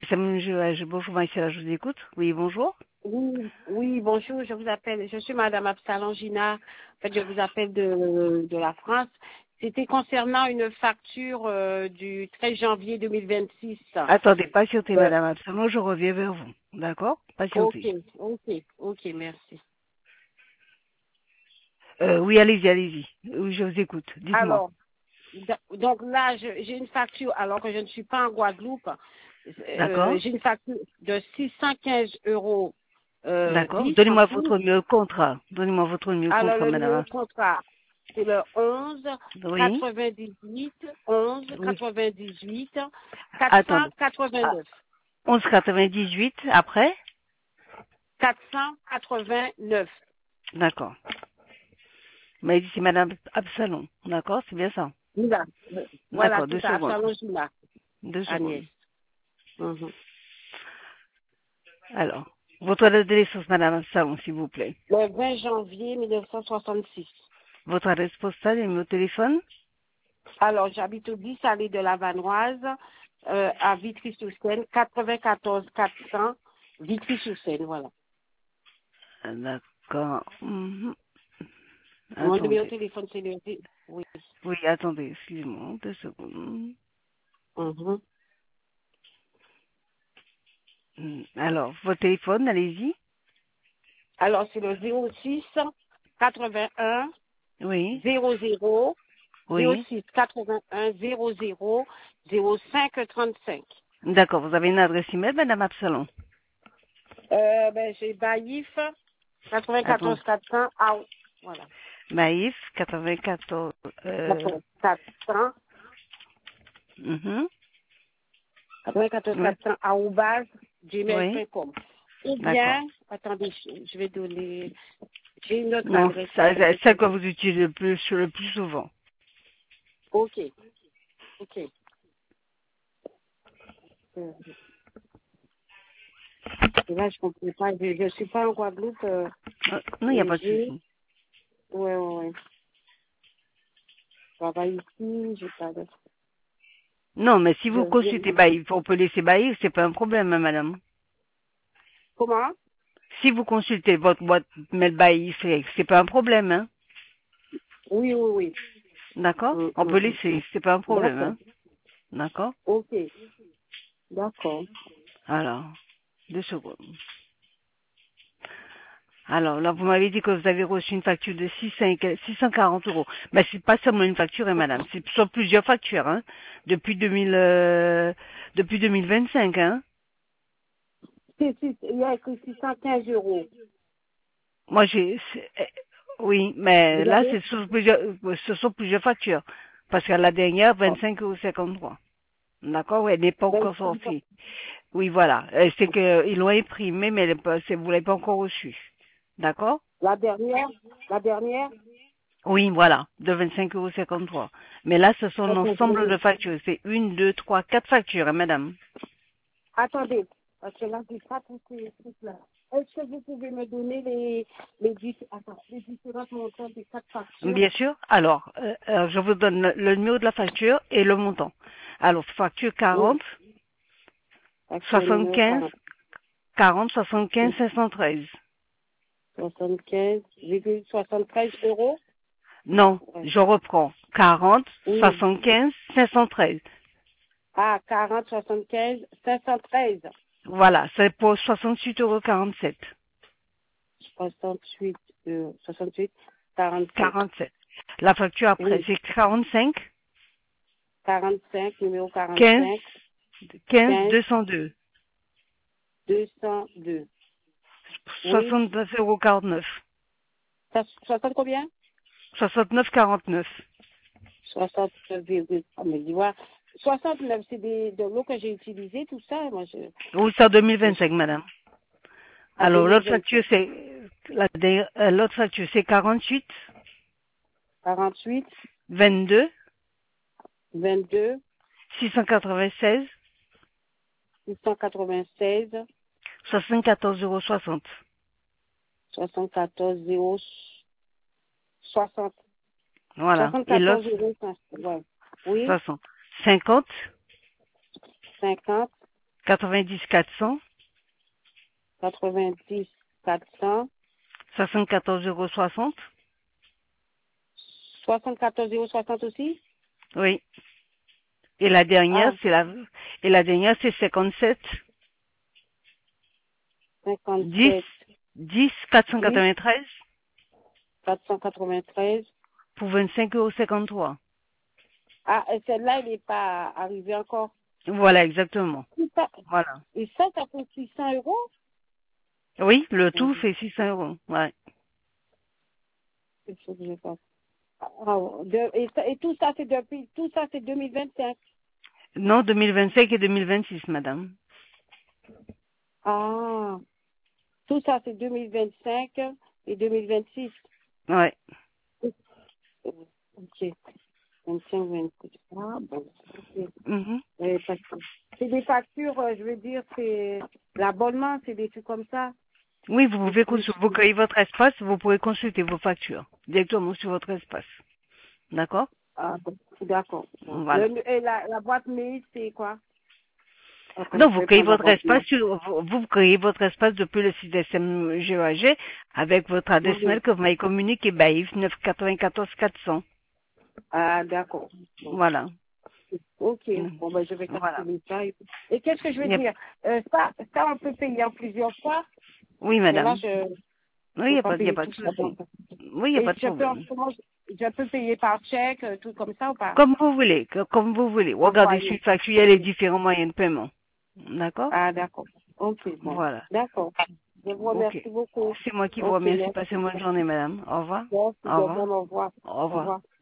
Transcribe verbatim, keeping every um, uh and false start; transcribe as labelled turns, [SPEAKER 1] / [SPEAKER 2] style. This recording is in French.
[SPEAKER 1] Samuel, je, je, bonjour Maïsela, je vous écoute. Oui, bonjour.
[SPEAKER 2] Oui, oui, bonjour, je vous appelle, je suis Madame Absalon Gina, en fait, je vous appelle de, de la France. C'était concernant une facture euh, du treize janvier deux mille vingt-six.
[SPEAKER 1] Attendez, patientez
[SPEAKER 2] Euh,
[SPEAKER 1] Madame Absalon, je reviens vers vous. D'accord?
[SPEAKER 2] ok,
[SPEAKER 1] Patientez.
[SPEAKER 2] ok, ok, merci.
[SPEAKER 1] Euh, oui, allez-y, allez-y. Oui, je vous écoute. Dites-moi.
[SPEAKER 2] Alors, d- donc là, je- j'ai une facture, alors que je ne suis pas en Guadeloupe,
[SPEAKER 1] D'accord?
[SPEAKER 2] euh, j'ai une facture de six cent quinze euros euh,
[SPEAKER 1] D'accord?
[SPEAKER 2] dix
[SPEAKER 1] Donnez-moi
[SPEAKER 2] centimes.
[SPEAKER 1] votre numéro de contrat. Donnez-moi votre numéro de
[SPEAKER 2] Alors,
[SPEAKER 1] contrat,
[SPEAKER 2] le numéro
[SPEAKER 1] Madame.
[SPEAKER 2] de contrat, c'est le onze
[SPEAKER 1] Oui?
[SPEAKER 2] quatre-vingt-dix-huit onze
[SPEAKER 1] Oui.
[SPEAKER 2] quatre-vingt-dix-huit
[SPEAKER 1] Attendez. Ah,
[SPEAKER 2] quatre cent quatre-vingt-neuf.
[SPEAKER 1] onze quatre-vingt-dix-huit, après?
[SPEAKER 2] quatre cent quatre-vingt-neuf.
[SPEAKER 1] D'accord. Mais dit c'est Madame Absalon. D'accord? C'est bien ça.
[SPEAKER 2] Voilà, voilà,
[SPEAKER 1] D'accord,
[SPEAKER 2] c'est
[SPEAKER 1] deux
[SPEAKER 2] ça,
[SPEAKER 1] secondes.
[SPEAKER 2] Absalon Gina,
[SPEAKER 1] Deux secondes.
[SPEAKER 2] Agnès. Mhm.
[SPEAKER 1] Alors, votre date de naissance, Madame Absalon, s'il vous plaît.
[SPEAKER 2] Le vingt janvier mille neuf cent soixante-six.
[SPEAKER 1] Votre adresse postale et numéro de téléphone?
[SPEAKER 2] Alors, j'habite au dix allée de la Vanoise, euh, à Vitry-sur-Seine, quatre-vingt-quatorze quatre cents, Vitry-sur-Seine, voilà.
[SPEAKER 1] D'accord. Mhm.
[SPEAKER 2] Mon numéro de
[SPEAKER 1] Attendez.
[SPEAKER 2] téléphone, c'est le... Oui.
[SPEAKER 1] Oui, attendez, excusez-moi, deux secondes.
[SPEAKER 2] Mhm.
[SPEAKER 1] Hmm, Alors, votre téléphone, allez-y.
[SPEAKER 2] Alors, c'est le zéro six quatre-vingt-un
[SPEAKER 1] Oui,
[SPEAKER 2] zéro zéro zéro
[SPEAKER 1] oui.
[SPEAKER 2] six quatre-vingt-un zéro zéro zéro cinq trente-cinq.
[SPEAKER 1] D'accord, vous avez une adresse email, Madame Absalon.
[SPEAKER 2] Euh, ben, j'ai Baïf
[SPEAKER 1] Attends,
[SPEAKER 2] quatre-vingt-quatorze quatre cents. Ah, voilà.
[SPEAKER 1] Maïf, quatre-vingt-quatorze. Euh,
[SPEAKER 2] quatre cents,
[SPEAKER 1] mhm,
[SPEAKER 2] quatre-vingt-quatorze
[SPEAKER 1] oui,
[SPEAKER 2] quatre cents, arobase gmail
[SPEAKER 1] oui,
[SPEAKER 2] point com. Ou
[SPEAKER 1] d'accord.
[SPEAKER 2] bien, attendez, je, je vais donner, j'ai une autre
[SPEAKER 1] Non,
[SPEAKER 2] adresse
[SPEAKER 1] ça,
[SPEAKER 2] email.
[SPEAKER 1] c'est celle que vous utilisez le plus, le plus souvent.
[SPEAKER 2] Ok, ok. Euh, Et là, je comprends pas, je, je suis pas en Guadeloupe, euh,
[SPEAKER 1] Euh, Non, il n'y a
[SPEAKER 2] et
[SPEAKER 1] pas de
[SPEAKER 2] j'ai,
[SPEAKER 1] souci.
[SPEAKER 2] ouais, ouais, ouais. Je travaille ici, j'ai pas de...
[SPEAKER 1] Non, mais si
[SPEAKER 2] Je,
[SPEAKER 1] vous consultez
[SPEAKER 2] je-
[SPEAKER 1] Baïf, on peut laisser Baïf, c'est pas un problème, hein, Madame.
[SPEAKER 2] Comment?
[SPEAKER 1] Si vous consultez votre boîte mail Baïf, c'est c'est pas un problème, hein.
[SPEAKER 2] Oui, oui, oui.
[SPEAKER 1] D'accord?
[SPEAKER 2] Hum,
[SPEAKER 1] On
[SPEAKER 2] hum,
[SPEAKER 1] peut
[SPEAKER 2] hum.
[SPEAKER 1] laisser, c'est pas un problème,
[SPEAKER 2] D'accord.
[SPEAKER 1] hein. D'accord?
[SPEAKER 2] Ok. D'accord.
[SPEAKER 1] Alors, deux secondes. Alors, là, vous m'avez dit que vous avez reçu une facture de six cent quarante euros. Mais c'est pas seulement une facture, hein, madame. C'est sur plusieurs factures, hein. Depuis deux mille, euh, depuis deux mille vingt-cinq, hein.
[SPEAKER 2] Si, si, il y a écrit six cent quinze euros.
[SPEAKER 1] Moi, j'ai, c'est- euh, oui, mais
[SPEAKER 2] Vous
[SPEAKER 1] là,
[SPEAKER 2] avez?
[SPEAKER 1] c'est sur plusieurs, euh, ce sont plusieurs factures. Parce qu'à la dernière,
[SPEAKER 2] Oh,
[SPEAKER 1] vingt-cinq euros cinquante-trois. D'accord? Oui, elle n'est pas encore
[SPEAKER 2] vingt-cinq.
[SPEAKER 1] sortie. Oui, voilà. Euh, C'est que, ils l'ont imprimé, mais elle est pas- c'est- vous l'avez pas encore reçu. D'accord?
[SPEAKER 2] La dernière, la dernière,
[SPEAKER 1] Oui, voilà, de vingt-cinq euros cinquante-trois. Mais là, ce sont
[SPEAKER 2] attendez,
[SPEAKER 1] l'ensemble de factures. C'est une, deux, trois, quatre factures, hein, madame.
[SPEAKER 2] attendez, parce que là, j'ai pas tous ces trucs-là. Est-ce que vous pouvez me donner les, les, dif- attends, les différents montants des quatre factures?
[SPEAKER 1] Bien sûr. Alors, euh, euh, je vous donne le, le numéro de la facture et le montant. Alors, facture
[SPEAKER 2] Oui.
[SPEAKER 1] quarante,
[SPEAKER 2] Facture numéro
[SPEAKER 1] soixante-quinze,
[SPEAKER 2] quarante.
[SPEAKER 1] quarante, soixante-quinze, cinq cent treize.
[SPEAKER 2] soixante-quinze virgule soixante-treize euros?
[SPEAKER 1] Non,
[SPEAKER 2] Ouais.
[SPEAKER 1] je reprends. quarante,
[SPEAKER 2] Oui.
[SPEAKER 1] soixante-quinze, cinq cent treize.
[SPEAKER 2] Ah, quarante, soixante-quinze, cinq cent treize.
[SPEAKER 1] Voilà, c'est pour soixante-huit euros quarante-sept.
[SPEAKER 2] soixante-huit, euh, soixante-huit, quarante-sept.
[SPEAKER 1] quarante-sept. La facture après,
[SPEAKER 2] Oui,
[SPEAKER 1] c'est quarante-cinq,
[SPEAKER 2] quarante-cinq, numéro
[SPEAKER 1] quinze,
[SPEAKER 2] quarante-cinq,
[SPEAKER 1] quinze,
[SPEAKER 2] quinze,
[SPEAKER 1] deux cent deux.
[SPEAKER 2] deux cent deux. Oui,
[SPEAKER 1] soixante-neuf euros quarante-neuf.
[SPEAKER 2] ça- soixante combien?
[SPEAKER 1] soixante-neuf quarante-neuf.
[SPEAKER 2] soixante virgule, ah, mais tu vois, soixante-neuf, c'est des, de l'eau que j'ai utilisé, tout ça, moi, je,
[SPEAKER 1] Oui, c'est en
[SPEAKER 2] je,
[SPEAKER 1] deux mille vingt-cinq, madame.
[SPEAKER 2] à
[SPEAKER 1] Alors, l'autre facture,
[SPEAKER 2] deux mille vingt-cinq.
[SPEAKER 1] c'est, la, euh, l'autre facture, c'est quarante-huit,
[SPEAKER 2] quarante-huit,
[SPEAKER 1] vingt-deux,
[SPEAKER 2] vingt-deux,
[SPEAKER 1] six cent quatre-vingt-seize,
[SPEAKER 2] six cent quatre-vingt-seize,
[SPEAKER 1] soixante-quatorze euros soixante.
[SPEAKER 2] soixante-quatorze, zéro, soixante,
[SPEAKER 1] Voilà. Et l'autre,
[SPEAKER 2] soixante-quatorze euros, ouais. Oui,
[SPEAKER 1] soixante. cinquante,
[SPEAKER 2] cinquante,
[SPEAKER 1] quatre-vingt-dix quatre cents,
[SPEAKER 2] quatre-vingt-dix quatre cents,
[SPEAKER 1] soixante-quatorze euros soixante.
[SPEAKER 2] soixante-quatorze euros soixante aussi?
[SPEAKER 1] Oui. Et la dernière,
[SPEAKER 2] Ah,
[SPEAKER 1] c'est la, et la dernière, c'est cinquante-sept, dix,
[SPEAKER 2] cinquante-sept,
[SPEAKER 1] dix, quatre cent
[SPEAKER 2] dix,
[SPEAKER 1] quatre-vingt-treize
[SPEAKER 2] quatre cent quatre-vingt-treize.
[SPEAKER 1] pour vingt-cinq euros cinquante-trois.
[SPEAKER 2] Ah, et celle-là, elle n'est pas arrivée encore.
[SPEAKER 1] Voilà, exactement.
[SPEAKER 2] Tout ça-
[SPEAKER 1] Voilà.
[SPEAKER 2] Et ça, ça fait six cents euros?
[SPEAKER 1] Oui, le tout
[SPEAKER 2] Mhm.
[SPEAKER 1] fait six cents euros. Ouais.
[SPEAKER 2] Il faut que je fasse. Ah, de- et, ça- et tout ça, c'est depuis, tout ça, c'est deux mille vingt-cinq.
[SPEAKER 1] Non, deux mille vingt-cinq et deux mille vingt-six, madame.
[SPEAKER 2] Ah, tout ça, c'est deux mille vingt-cinq et deux mille vingt-six.
[SPEAKER 1] Ouais.
[SPEAKER 2] Ok. vingt-cinq, vingt-six. Ah, bon. Ok.
[SPEAKER 1] Mhm.
[SPEAKER 2] Euh, parce que c'est des factures, euh, je veux dire, c'est l'abonnement, c'est des trucs comme ça.
[SPEAKER 1] Oui, vous
[SPEAKER 2] Et
[SPEAKER 1] pouvez
[SPEAKER 2] plus.
[SPEAKER 1] consul- vous créez votre espace, vous pouvez consulter vos factures directement sur votre espace. D'accord?
[SPEAKER 2] Ah, bon. D'accord. Bon.
[SPEAKER 1] Voilà.
[SPEAKER 2] Le- et la, la boîte mail, c'est quoi? Attends,
[SPEAKER 1] Non,
[SPEAKER 2] je
[SPEAKER 1] vous
[SPEAKER 2] vais
[SPEAKER 1] créez
[SPEAKER 2] prendre la
[SPEAKER 1] votre
[SPEAKER 2] boîte mail.
[SPEAKER 1] espace sur, vous, vous créez votre espace depuis le site S M G A G avec votre adresse
[SPEAKER 2] Mhm.
[SPEAKER 1] mail que vous m'avez communiqué, Baïf neuf cent quatre-vingt-quatorze quatre cents.
[SPEAKER 2] Ah, d'accord. Bon.
[SPEAKER 1] Voilà.
[SPEAKER 2] Ok.
[SPEAKER 1] Mm.
[SPEAKER 2] Bon, ben, je vais
[SPEAKER 1] Voilà.
[SPEAKER 2] calculer ça. Et, et qu'est-ce que je veux
[SPEAKER 1] Il y a-
[SPEAKER 2] dire? Euh, ça, ça, on peut payer en plusieurs fois,
[SPEAKER 1] Oui,
[SPEAKER 2] mais là,
[SPEAKER 1] madame.
[SPEAKER 2] je ne
[SPEAKER 1] Oui, il
[SPEAKER 2] peux
[SPEAKER 1] n'y a
[SPEAKER 2] pas
[SPEAKER 1] pas, il y a
[SPEAKER 2] payer
[SPEAKER 1] pas
[SPEAKER 2] tout
[SPEAKER 1] de
[SPEAKER 2] ça.
[SPEAKER 1] souci. Oui, il n'y a
[SPEAKER 2] Et
[SPEAKER 1] pas de
[SPEAKER 2] je peux, en
[SPEAKER 1] problème.
[SPEAKER 2] ce moment, je peux payer par chèque, euh, tout comme ça ou pas?
[SPEAKER 1] Comme vous voulez, que- comme vous voulez. Regardez sur
[SPEAKER 2] Envoyer.
[SPEAKER 1] une facture, il y a les différents moyens de paiement. D'accord?
[SPEAKER 2] Ah, d'accord. Ok, bon.
[SPEAKER 1] Voilà.
[SPEAKER 2] D'accord. Je vous
[SPEAKER 1] Ok.
[SPEAKER 2] remercie beaucoup.
[SPEAKER 1] C'est moi qui vous
[SPEAKER 2] Ok,
[SPEAKER 1] remercie.
[SPEAKER 2] merci.
[SPEAKER 1] Passez une bonne journée, madame. Au revoir.
[SPEAKER 2] Merci
[SPEAKER 1] Au
[SPEAKER 2] de
[SPEAKER 1] revoir.
[SPEAKER 2] même. Au revoir.
[SPEAKER 1] Au
[SPEAKER 2] Au
[SPEAKER 1] revoir.
[SPEAKER 2] revoir.